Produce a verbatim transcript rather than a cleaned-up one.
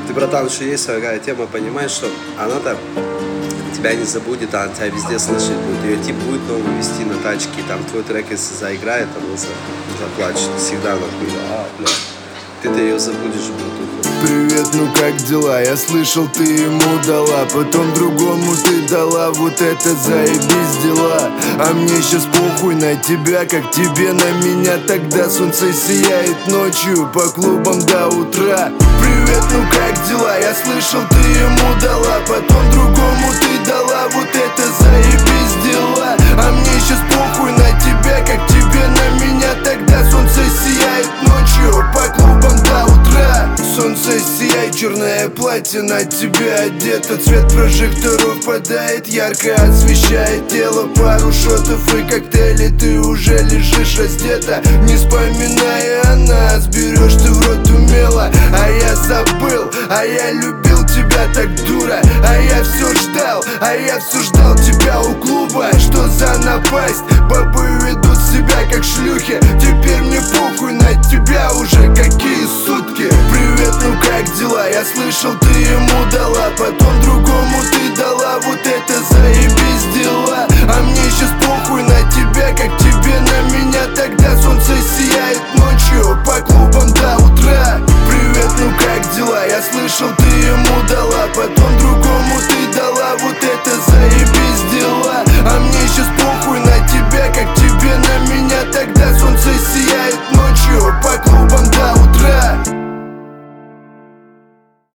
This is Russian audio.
Ты, братан, что есть такая тема, понимаешь, что она-то тебя не забудет, а она тебя везде слышать будет. Ее тип будет новую вести на тачке, там твой трек, если заиграет, она заплачет. Всегда нахуй, а, бля. Ты-то ее забудешь, братуха. Привет, ну как дела? Я слышал, ты ему дала, потом другому ты дала. Вот это заебись дела. А мне сейчас похуй на тебя, как тебе на меня. Тогда солнце сияет ночью по клубам до утра. Привет, ну как дела? Я слышал, ты ему дала, потом другому ты дала. Вот это заебись дела. А мне сейчас похуй на тебя, как тебе на меня. Тогда солнце сияет ночью по клубам до утра. Солнце сияет, черное платье на тебе одето. Цвет прожекторов падает, ярко освещает тело. Пару шотов и коктейли, ты уже лежишь раздета. Не вспоминая о нас, берешь ты в рот умело. А я забыл, а я любил тебя так, дура. А я все ждал, а я все ждал тебя у клуба. Что за напасть? Бабы ведут себя как шлюхи. Теперь мне похуй на тебя уже какие сутки. Привет, ну как дела? Я слышал, ты ему дала, потом другому ты дала. Вот это заебись дела. А мне сейчас похуй